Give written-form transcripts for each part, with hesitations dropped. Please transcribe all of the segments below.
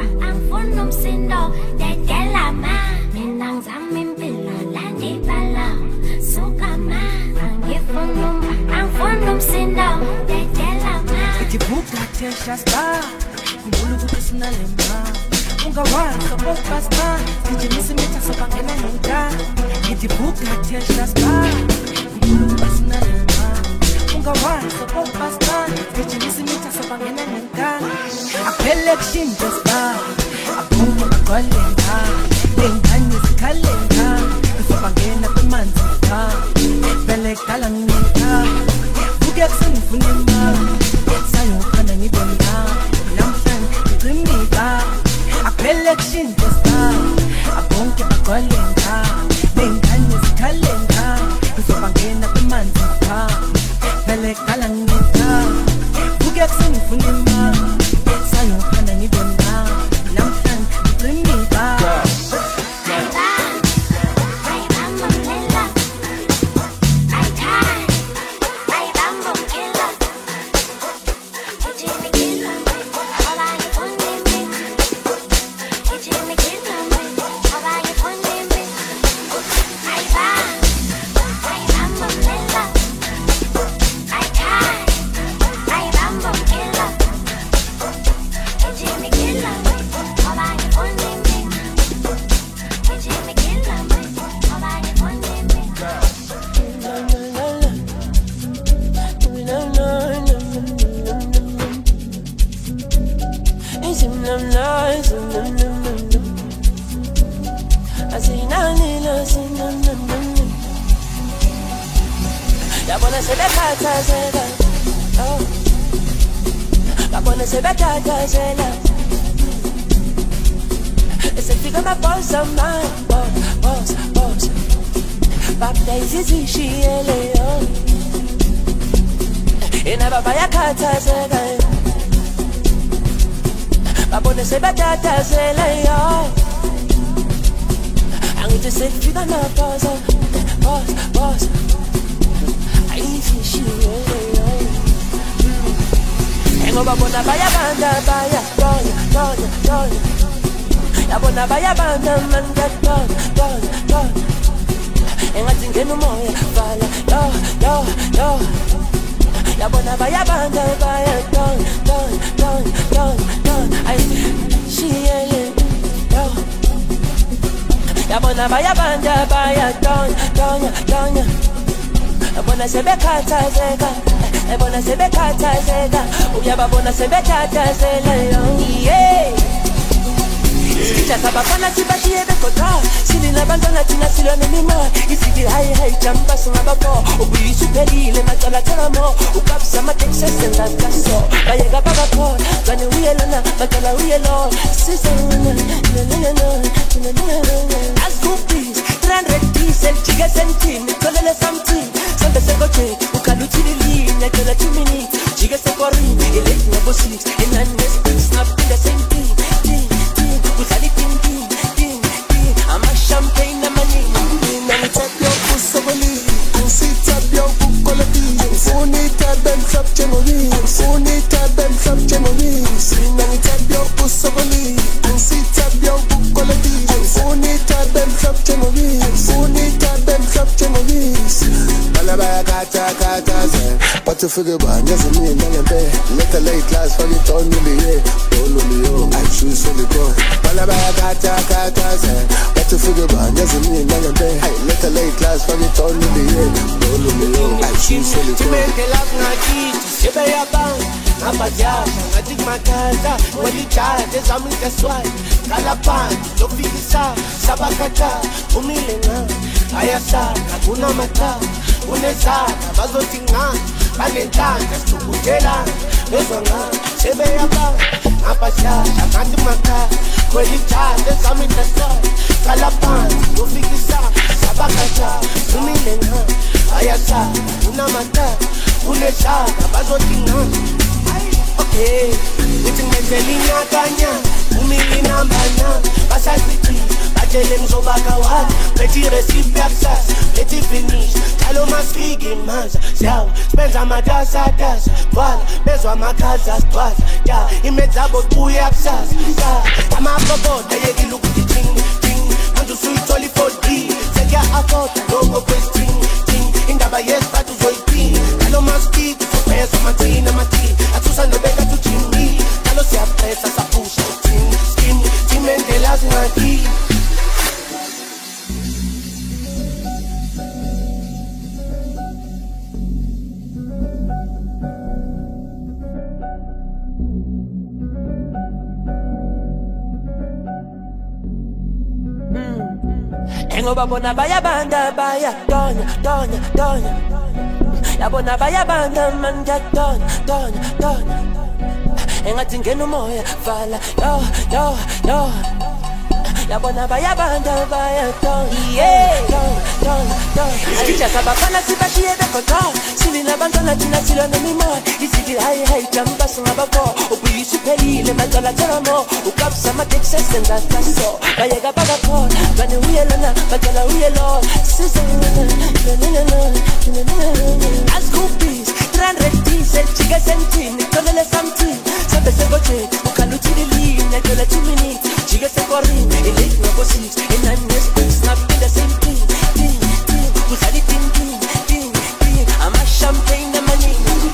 angifuna umsindo dedela ma mina ngizama impilo la ndibala suka ma angifuna umsindo dedela ma idibuka tesha star ngibula ukuthi sinalemba ungawazi bopasta ngijimisa imitha sobangena ngenkani idibuka tesha star ngibula ukuthi sinalemba ungawazi bopasta ngijimisa imitha sobangena ngenkani aphele kushintsha star aphuma kwalenga lengani sikhalenga sobangena kumanzi ka vele kala ngika buke kusengifuna imali sayo khanda ngibona namhlanje ngicimika aphele kushintsha star abonke bagwalenga lengani sikhalenga sobangena kumanzi ka vele kala ngika buke kusengifuna imali sayo khanda ngibona namhlanje ngicimika uyababona sebekhathazela yeah Sabafana sibashiye bekota Silina bantwana thina silwa nemimoya Isithi hayi jamba singabapho Ubuyisuphelile macala thelamo Ukabisa ama-Texas engaso Bayeka bakakhona Zane uyelona Macala uyelo Sizona Asgupis 300 diesel Chike sentini Kolele something Sambe sekoche Ukaluthilili Nyakela 2 minutes Chike sekorini Ilate nebo 6 Inane snap in the same thing Udlala ting ama-champagne amaningi Nangithabya ukusoboli Angisithabya ukukoloti Ngifuna mhlophe njengobisi Ngifuna njengobisi Nangithabya ukusoboli Angisithabya ukukoloti Ngifuna mhlophe njengobisi Ngifuna mhlophe njengobisi Bala bayakhathaze But ufike banyaze mina ngempe Let the late class fuck it on me I choose for the go Bala bayakhathaze But ufike banyaze mina ngempe Let the late class fuck it on me I choose for the go Timeke love ngakithi Sibe yabanga Ngabajasha ngathi kumakhaza Welijaje zami ngeswayo Kalaphansi lofikisa Sabakata umile nga Ayasaka kunamata Unezaka bazothi nga Banentanda situkutela Bezwa nga Sibe yabanga Ngabajasha ngathi kumakhaza Welijaje zami ngeswayo Kalaphansi lofikisa Sabakata umile nga Ayasaka kunamata Unezaka bazothi nga Okay, uthi ngenzela inyakanya umili nambana basasithi batshele ngizobaka wani lethi recipe yakusasa lethi finish njalo masifike manje siyawa sibenza amatasatasa vala bezwa amakhaza sigcwaza ya imedzabo kubuya kusasa ya amaboboda yekile ukuthi ting ting manje usuyithola i-4D sekuya-afforda longo kwesting ting indaba yesibathu uzoyiphini njalo masifike uzobheza amathini amathini athusa nobeka tujimi njalo siyapresa sapusha ting skin timendela zingathini Ngoba bona bayabanda baya donya yabona bayabanda man donya engathi ngena umoya vala yo yabona bayabanda baya donya Aisha sabafana sibashiye bekoto silina bantwana thina silo nemimoya izigi hayi jamba singabako ubuyisi phelile mathola theramo ukapsa ama-texas senza kaso bayeka bakakhona bani uyelona bathola uyelo ascoopis 300 diesel jike sentini tholele something sambe sengoje ukhala uthilili nyathela 2 minutes jike sekorini ilate ngabo 6 inane snap in the same thing kudlala ting ama-champagne amaningi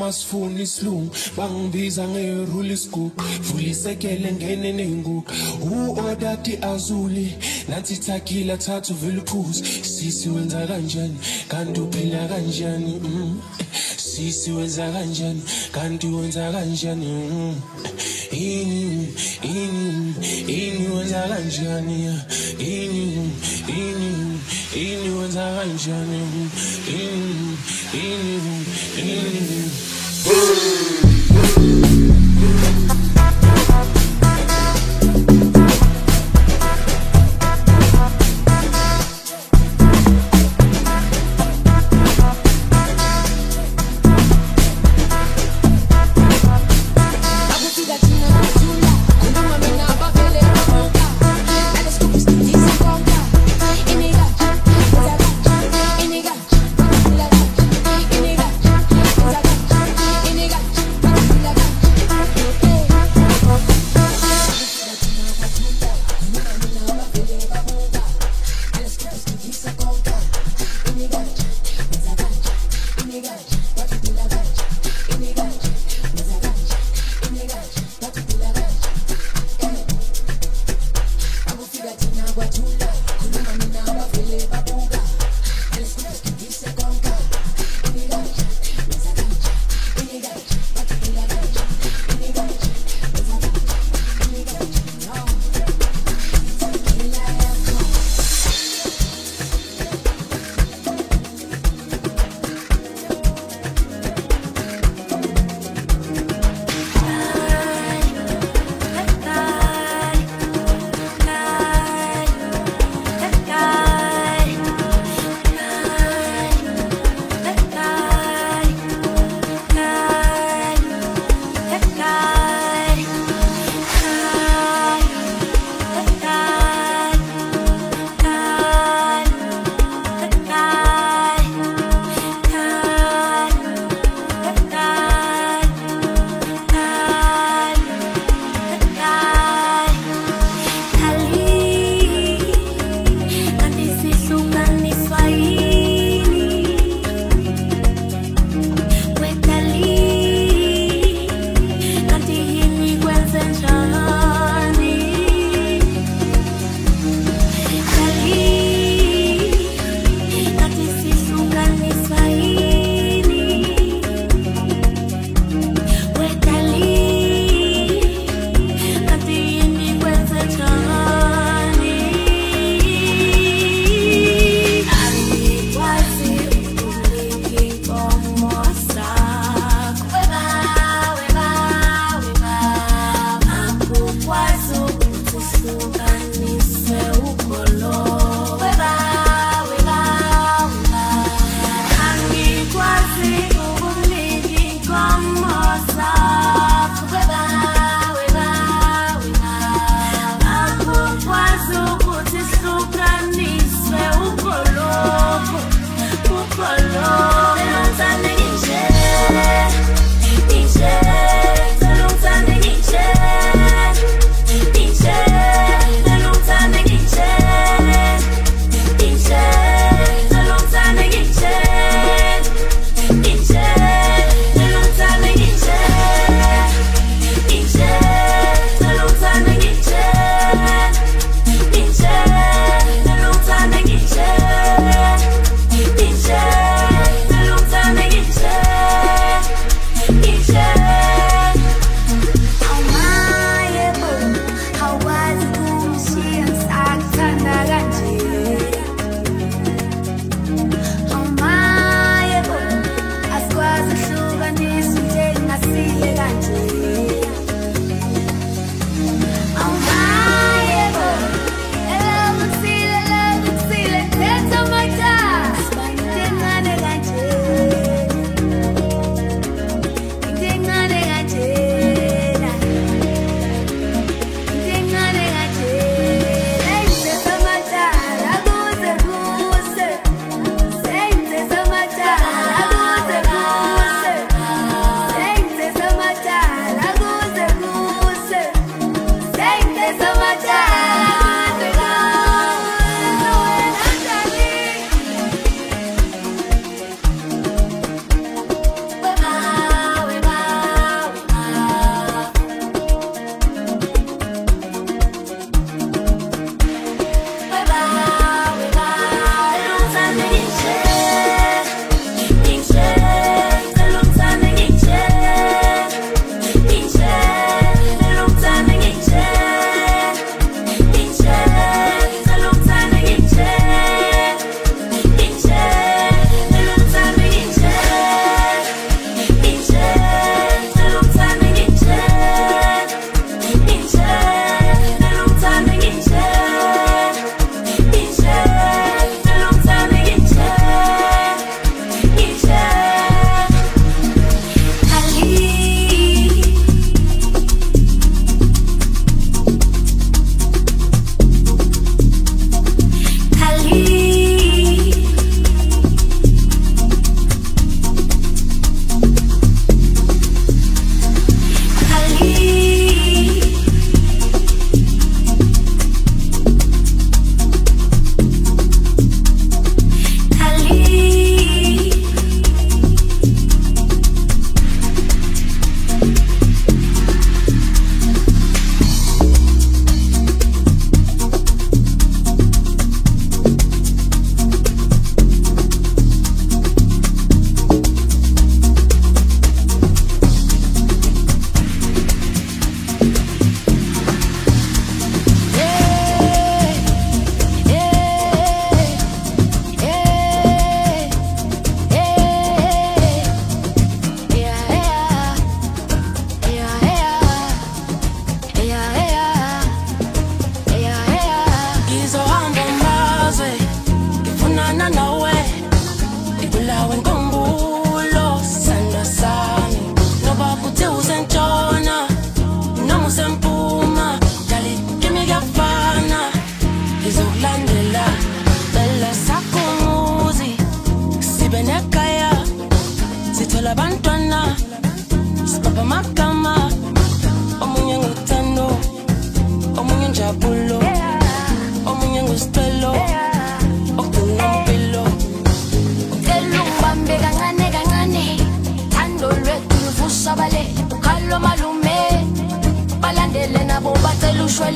masifuna isilungu bangibiza ngerule isigugu vula isekele ngene nenguku u-odati azuli nathi thakila thathu vele uphuzi sisi wenza kanjani kanti uphila kanjani sisi wenza kanjani kanti wenza kanjani ini wenza kanjani ini wenza kanjani ini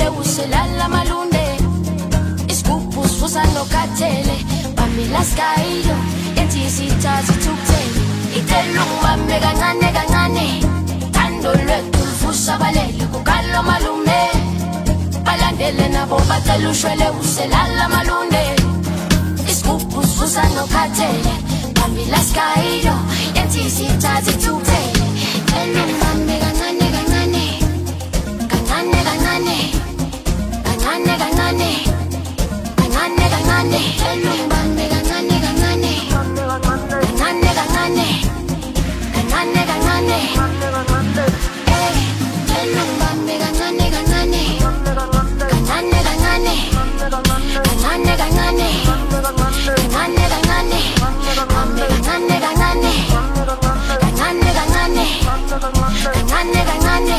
uselala malunde isigubhu sivusa nokathele bamila skayilo ethi isithatha ithukuthele itelungibambe kancane kancane thando lwethu livusa balele kukalo malume balandele nabo bacela ushwele uselala malunde isigubhu sivusa nokathele bamila skayilo ethi isithatha ithukuthele itelungibambe kancane kancane kancane kancane kancane kancane kancane kancane elungibambe kancane kancane kancane kancane kancane kancane elungibambe kancane kancane kancane kancane kancane kancane kancane kancane kancane bambe kancane kancane kancane kancane kancane kancane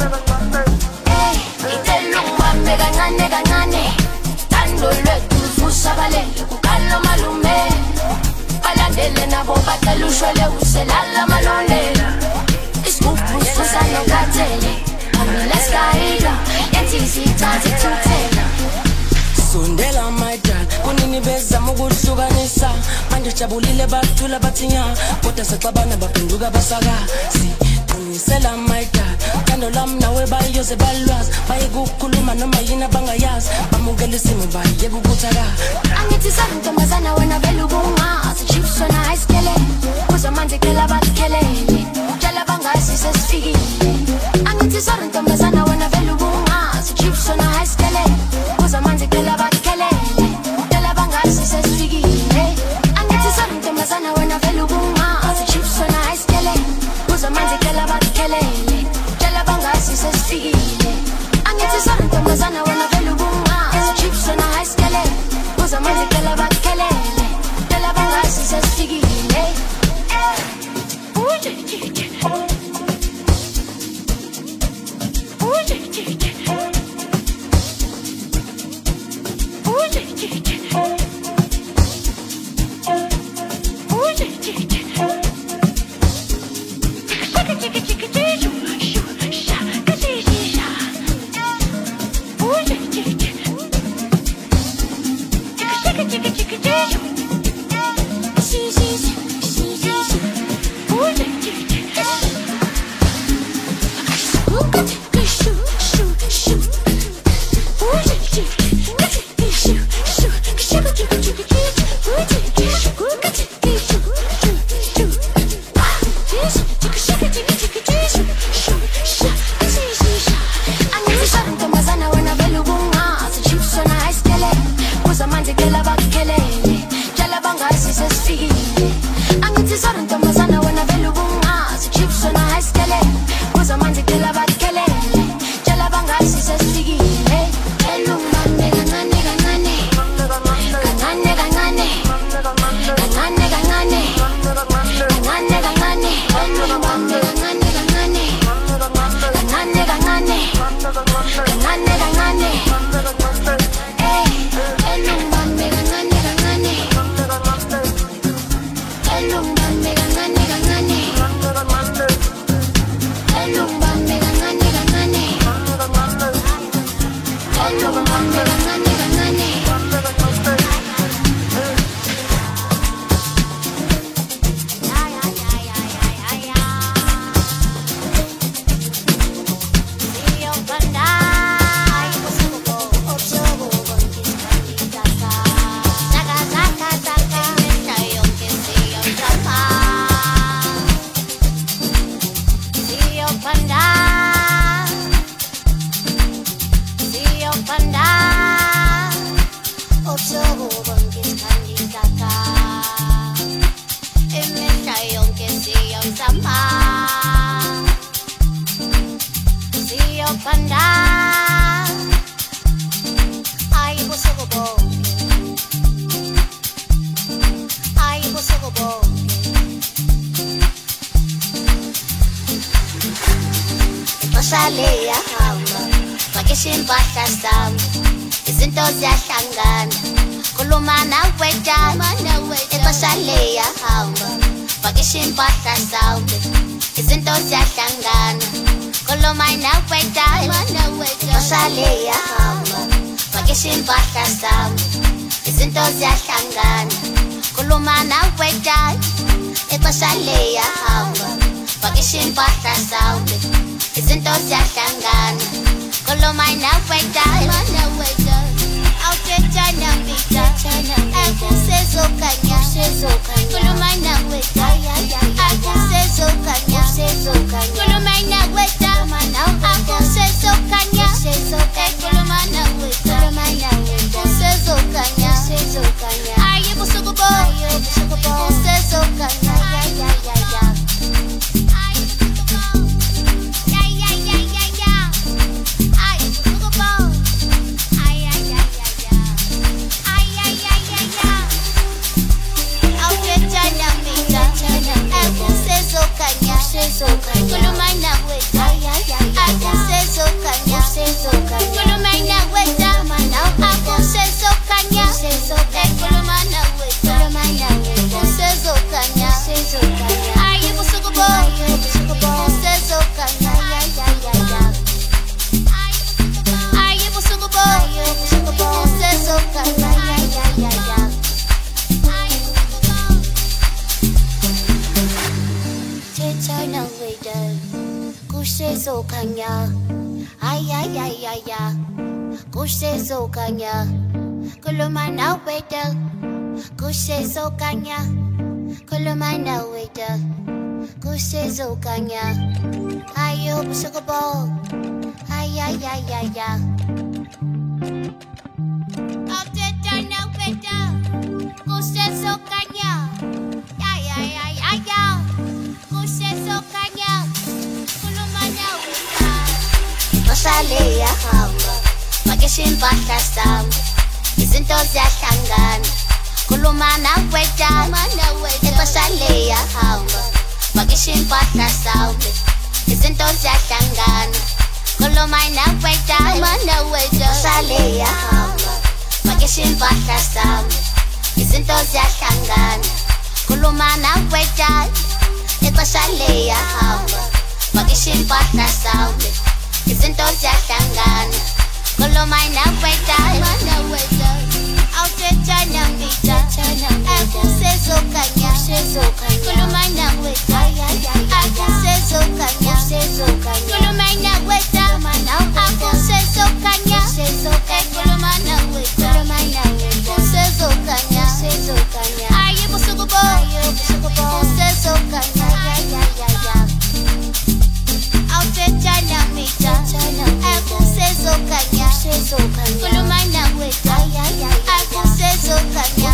itelungibambe kancane kancane thando lwethu livusa balele kukalo malume balandele nabo bacela ushwele uselala malonde isigubhu sivusa nokathele bamila skayilo ethi isithatha ithukuthele sondela my dad kunini bezama ukuhlukanisa manje jabulile bathula bathinya kodwa sexabana baphenduka basakazi qinisela my dad thando lami nawe bayoze balwazi bayekukhuluma noma yini abangayazi bamukela isimo bayeka ukuthaka angithi santomazana wena vele ubungazi chips wena ayisikele kuzamanje kela bakhelele utshela bangazi sesifikile angithi santomazana wena vele ubungazi chips wena ayisikele kuzamanje kela bakhelele utshela bangazi sesifikile angithi santomazana wena vele ubungazi chips wena ayisikele kuzamanje kela bakhelele utshela bangazi sesifikile angithi santomazana wena vele ubungazi chips wena ayisikele kuzamanje kela bakhelele utshela bangazi sesifikile Kulumana weda Osale yahamba Vakisha impahla zami Izinto ziyahlangana Kulumana weda Osale yahamba Vakisha impahla zami Izinto ziyahlangana Kulumana weda Awuthetshana mbita Akusezokanya Kulumana weda Akusezokanya Kulumana weda Akusezokanya Kulumana weda Akusezokanya Aye busuku bo Akusezokanya Kulumana weda Akusezokanya Kulumana weda Akusezokanya Kulumana weda Akusezokanya Aye busuku bo Akusezokanya Aye busuku bo Akusezokanya Chechana weda Kusezokanya Ay Kusezokanya Kulumana weda Kusezokanya Kulumana weda Kusezokanya Ayo busuku bo Ay Chechana weda Kusezokanya Kusezokanya Kulumana weda Osale yahamba Vakisha impahla zami Izinto ziyahlangana Kulumana weda Osale yahamba Vakisha impahla zami Izinto ziyahlangana Kulumana weda Osale yahamba Vakisha impahla zami Izinto ziyahlangana Kulumana weda Osale yahamba Vakisha impahla zami Izinto ziyahlangana Kulumana weda Awuthetshana mbita Akusezokanya Kulumana weda Akusezokanya Kulumana weda Akusezokanya Kulumana weda Akusezokanya Aye busuku bo Akusezokanya Awuthetshana mbita Akusezokanya Kulumana weda Akusezokanya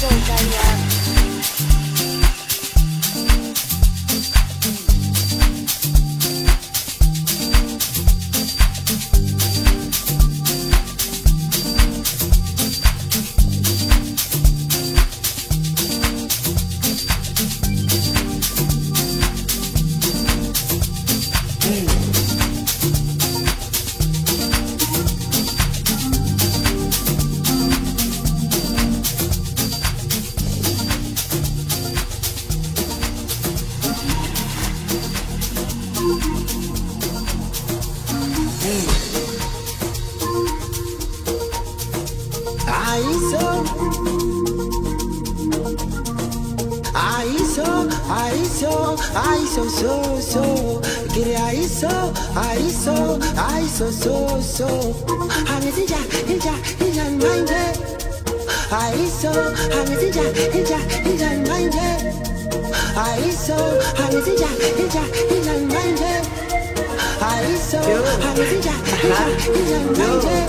So I'm a teacher, mind it. I'm a teacher, mind it. I'm a teacher, mind it. I'm a teacher, mind it.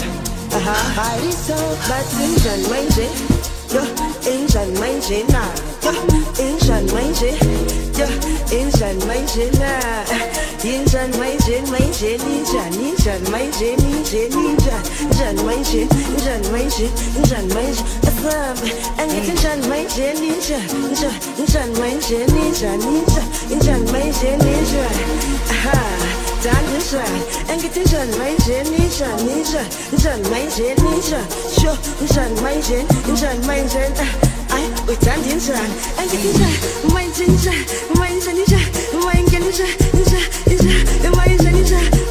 But Injan mind it, Injan mind it now, Injan mind it, Injan mind it now, Injan mind it, Injan mind it, Injan mind it, Injan mind it, Injan mind it, and it's Injan mind it, Injan mind it, Injan mind it, Dan is right, and get Injan mind it, Injan mind it, sure, Injan mind it, Injan mind it. With Dan inside, and get inside, mind inside, mind inside, mind inside, inside, inside, mind inside.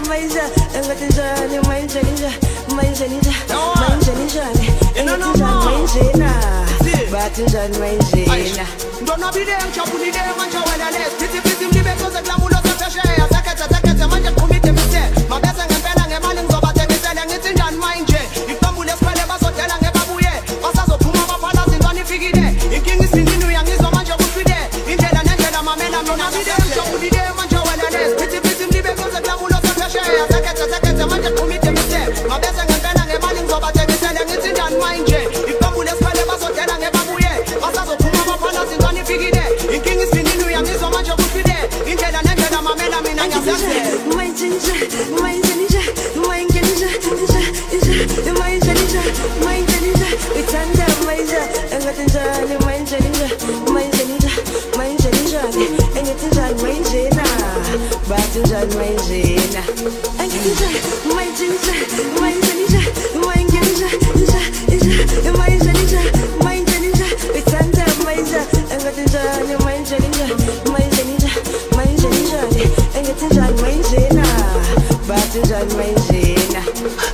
maisha engatinjani mainjaninja mainjaninja mainjaninjani engatinjani mainjena batinjani mainjena ndona bide mchapulide manja walale titi titi mlibe toze glamulo safashe zakete manje kumite mise mabese ngempela ngemali ngizobate ngisele ngitinjani manje ikambule sipele bazodela ngebabuye basazophuma baphala zintwana ifikile inkingi isindini uyangizwa manje kufide indlela nendlela mamela ndona bide mchapulide manja walale titi titi mlibe toze glamulo safashe zakete manje kumite mise mabese ngempela ngemali ngizobate ngisele ngitinjani manje ikambule sipele bazodela ngebabuye basazophuma baphala zintwana ifikile inkingi isindini uyangizwa manje kufide indlela nendlela mamela mina ngiyazase mainjaninja mainjaninja mainjaninja mainjaninja mainjaninja ithanda maisha engatinjani mainjaninja mainjaninja mainjaninjani engatinjani mainjena batinjani mainjena engatinjani mainjaninja mainjaninja mainjaninja mainjaninja mainjaninja ithanda maisha engatinjani mainjaninja mainjaninja mainjaninjani engatinjani mainjena batinjani mainjena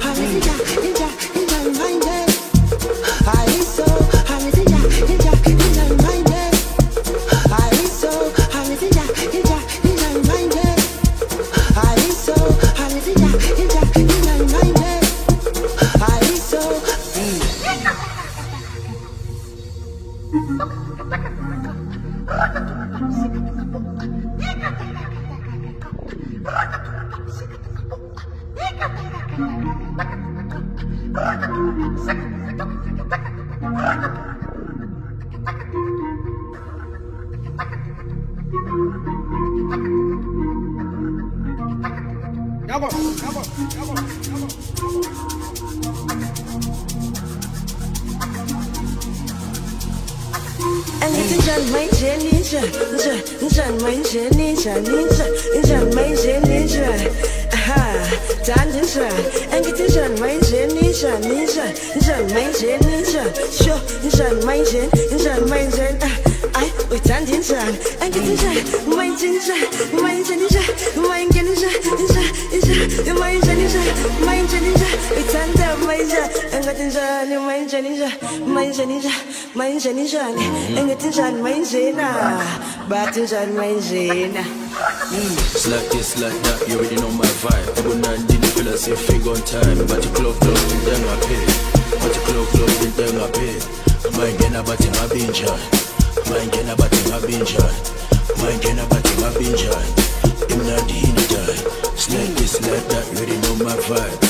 mainjaninjani engatinjani mainjena batinjani mainjena It's like this, like that, you already know my vibe. People not didn't feel as if fig on time. But the clock in them I pay. But the clock in them I pay. Mine get a batting I been joy. Mine get a batting I been joy. Mine get a batting I been joy. I'm not the in the die. It's like this, like that, you already know my vibe.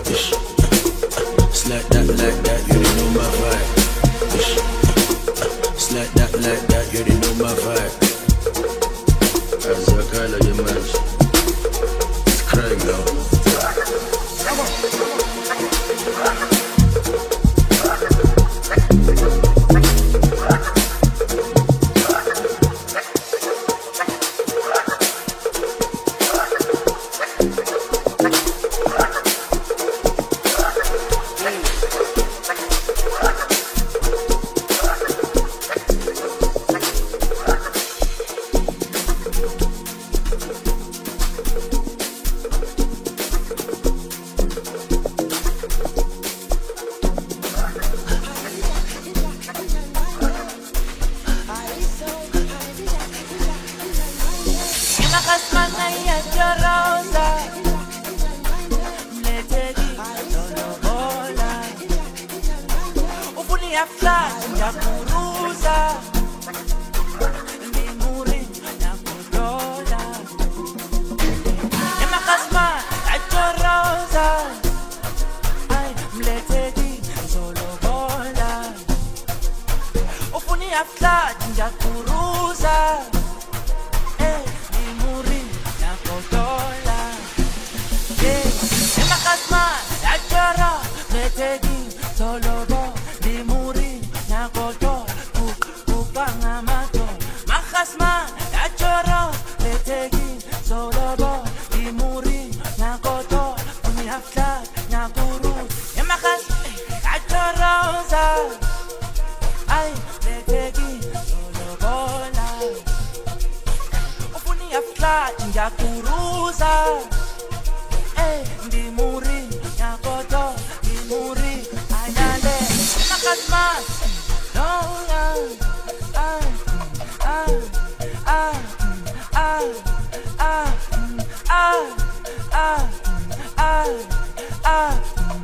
It's like that, you already know my vibe. It's like that, you already know my vibe. As a kind of image, it's crying now.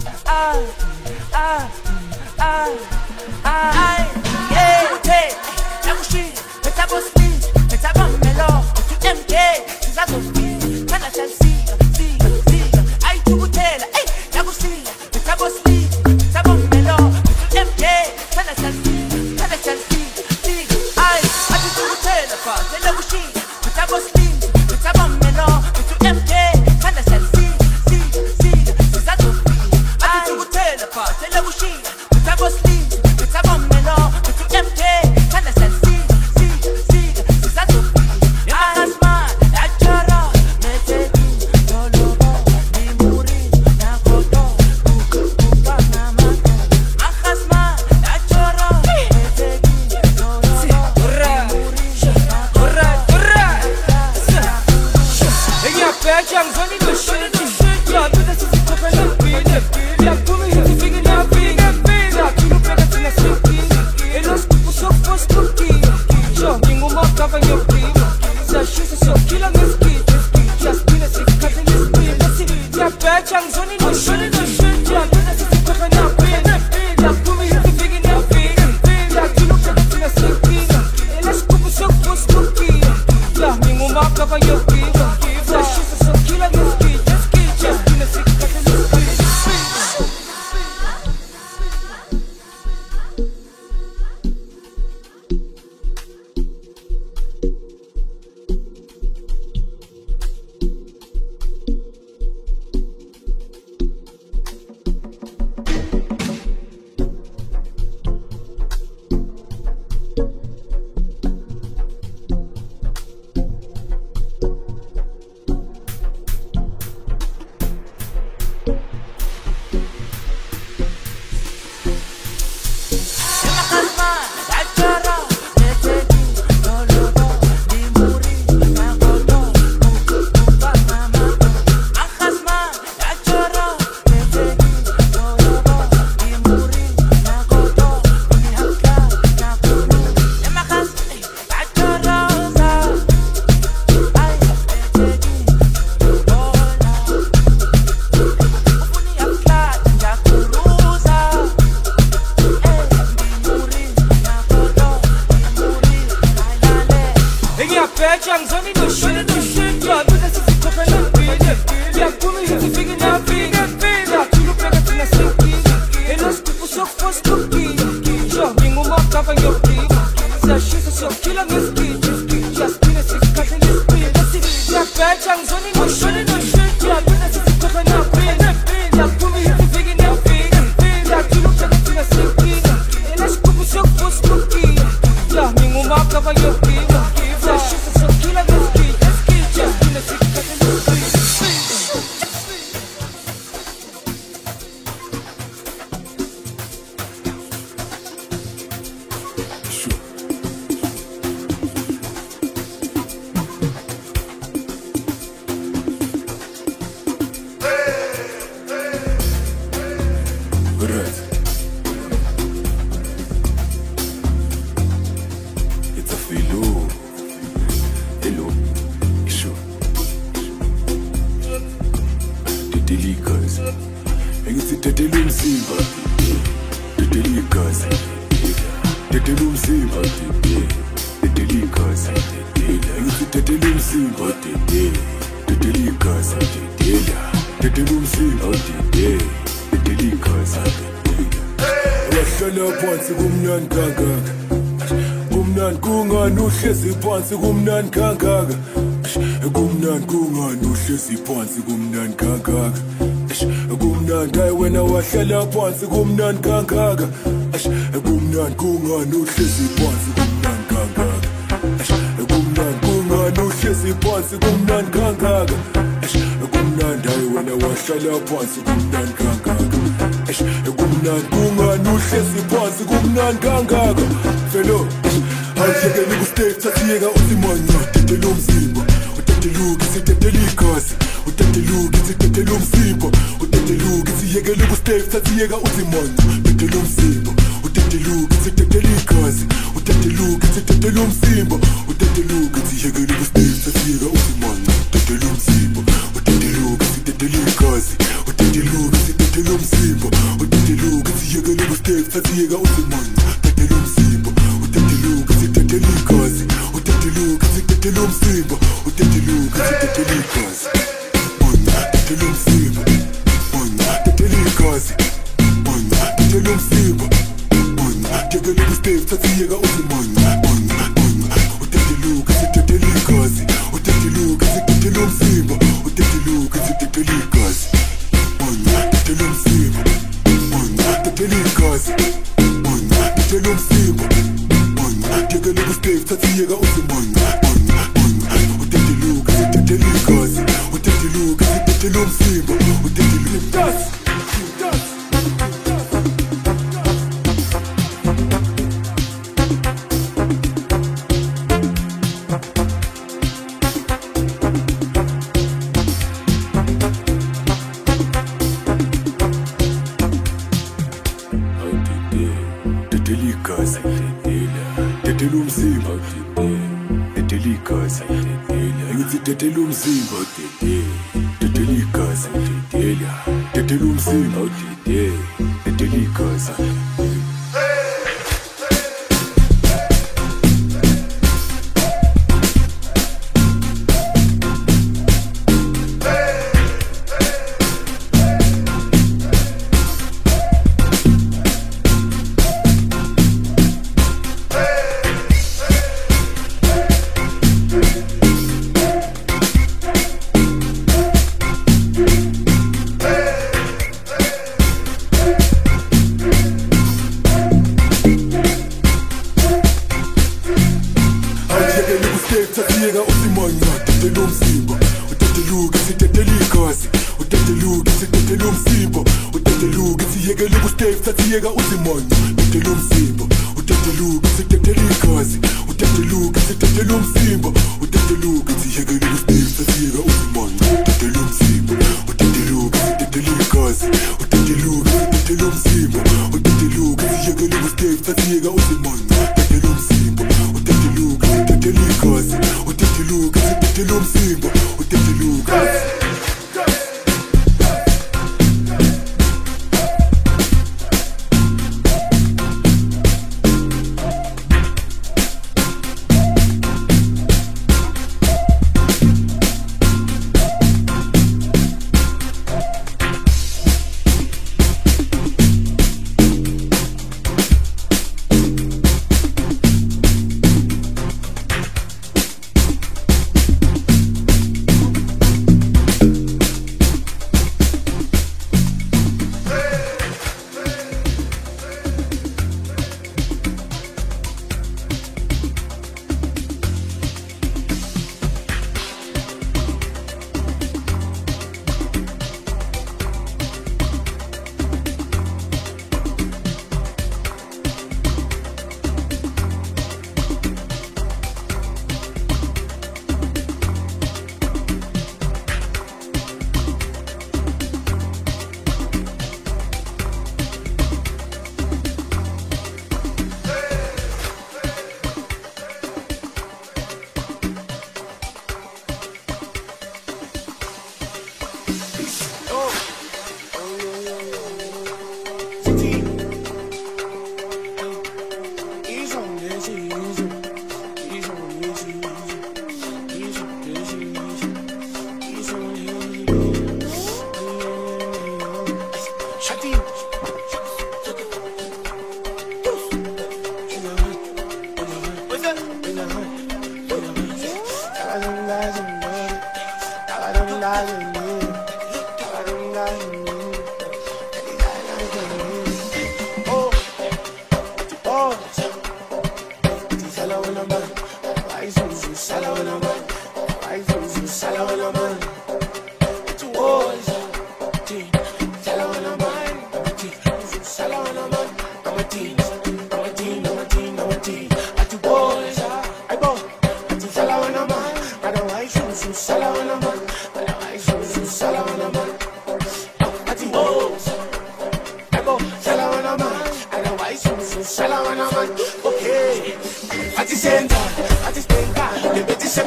Phansi kumnandi kangaka kumnandi kungani uhlezi phansi kumnandi kangaka kumnandi kungani uhlezi phansi kumnandi kangaka kumnandi hayi wena wahlala phansi kumnandi kangaka kumnandi kungani uhlezi phansi kumnandi kangaka felo awuhlekeli ku-stage sathiyeka usimanya utetela umzimba uteteluka isitetela igazi uteteluka isitetela umzimba uteteluka isiyekele ku-stage sathiyeka usimanya utetela umzimba uteteluka isitetela igazi uteteluka isitetela umzimba uteteluka isiyekele ku-stage sathiyeka usimanya utetela umzimba uteteluka isitetela igazi utatiluka sithatela umzimba utatiluka siyekele kustep sathiyeka usimanga uthatela umzimba utatiluka sithatela igazi utatiluka sithatela umzimba utatiluka sithatela igazi uthatela umzimba uthatela igazi uthatela umzimba uthatela kustep sathiyeka usimanga utatiluka sithatela igazi utatiluka sithatela umzimba utatiluka sithatela igazi uthatela umzimba uthatela igazi uthatela umzimba uthatela kustep sathiyeka usimanga utatiluka sithatela igazi utatiluka sithatela umzimba utatiluka Tetela umzimba tetela igazi ngithi tetela umzimba tetela igazi tetela umzimba tetela igazi Tatiyeka usimanga tetela umzimba utatiluka sithatela igazi utatiluka sithatela umzimba utatiluka siyekele kustep tatiyeka usimanga tetela umzimba utatiluka sithatela igazi utatiluka sithatela umzimba utatiluka siyekele kustep tatiyeka usimanga tetela umzimba utatiluka sithatela igazi utatiluka sithatela umzimba utatiluka siyekele kustep tatiyeka usimanga tetela umzimba utatiluka sithatela igazi utatiluka sithatela umzimba utatiluka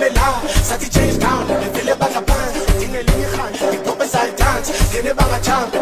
Change down, the feel it back up, in the lingy hand, the pop is I dance, get it back a champ,